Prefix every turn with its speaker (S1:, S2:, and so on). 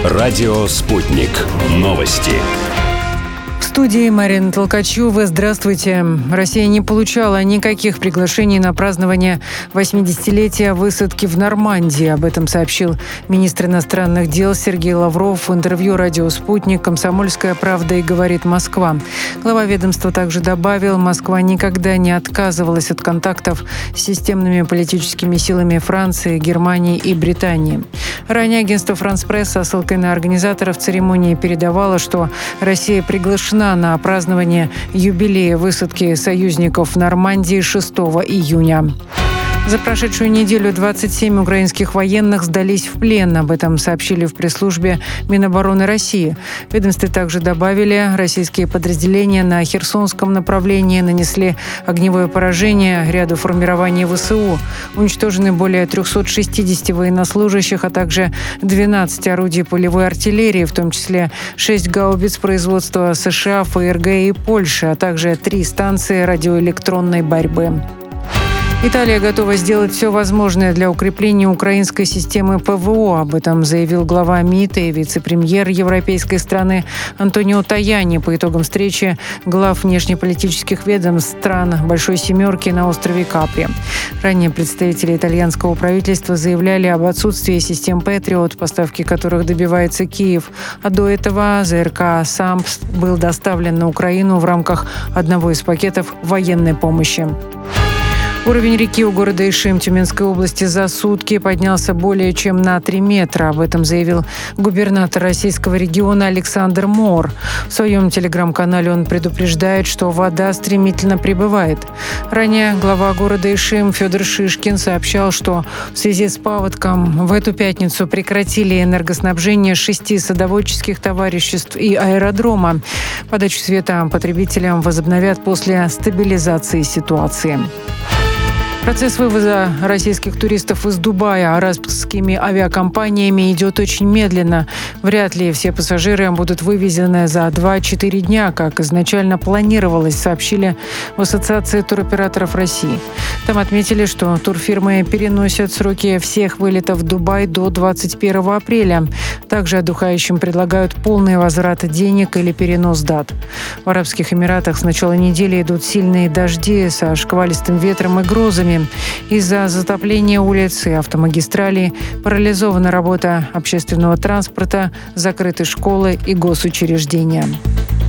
S1: Радио «Спутник». Новости.
S2: В студии Марина Толкачева. Здравствуйте. Россия не получала никаких приглашений на празднование 80-летия высадки в Нормандии. Об этом сообщил министр иностранных дел Сергей Лавров в интервью радио «Спутник», «Комсомольская правда» и «Говорит Москва». Глава ведомства также добавил, Москва никогда не отказывалась от контактов с системными политическими силами Франции, Германии и Британии. Ранее агентство «Франс Пресс» со ссылкой на организаторов церемонии передавало, что Россия приглашена на празднование юбилея высадки союзников в Нормандии 6 июня. За прошедшую неделю 27 украинских военных сдались в плен. Об этом сообщили в пресс-службе Минобороны России. В ведомстве также добавили, российские подразделения на Херсонском направлении нанесли огневое поражение ряду формирований ВСУ. Уничтожены более 360 военнослужащих, а также 12 орудий полевой артиллерии, в том числе 6 гаубиц производства США, ФРГ и Польши, а также 3 станции радиоэлектронной борьбы. Италия готова сделать все возможное для укрепления украинской системы ПВО. Об этом заявил глава МИД и вице-премьер европейской страны Антонио Таяни по итогам встречи глав внешнеполитических ведомств стран Большой Семерки на острове Капри. Ранее представители итальянского правительства заявляли об отсутствии систем «Патриот», поставки которых добивается Киев. А до этого ЗРК «Сампс» был доставлен на Украину в рамках одного из пакетов военной помощи. Уровень реки у города Ишим Тюменской области за сутки поднялся более чем на 3 метра. Об этом заявил губернатор российского региона Александр Мор. В своем телеграм-канале он предупреждает, что вода стремительно прибывает. Ранее глава города Ишим Федор Шишкин сообщал, что в связи с паводком в эту пятницу прекратили энергоснабжение 6 садоводческих товариществ и аэродрома. Подачу света потребителям возобновят после стабилизации ситуации. Процесс вывоза российских туристов из Дубая арабскими авиакомпаниями идет очень медленно. Вряд ли все пассажиры будут вывезены за 2-4 дня, как изначально планировалось, сообщили в Ассоциации туроператоров России. Там отметили, что турфирмы переносят сроки всех вылетов в Дубай до 21 апреля. Также отдыхающим предлагают полный возврат денег или перенос дат. В Арабских Эмиратах с начала недели идут сильные дожди со шквалистым ветром и грозами. Из-за затопления улиц и автомагистралей парализована работа общественного транспорта, закрыты школы и госучреждения.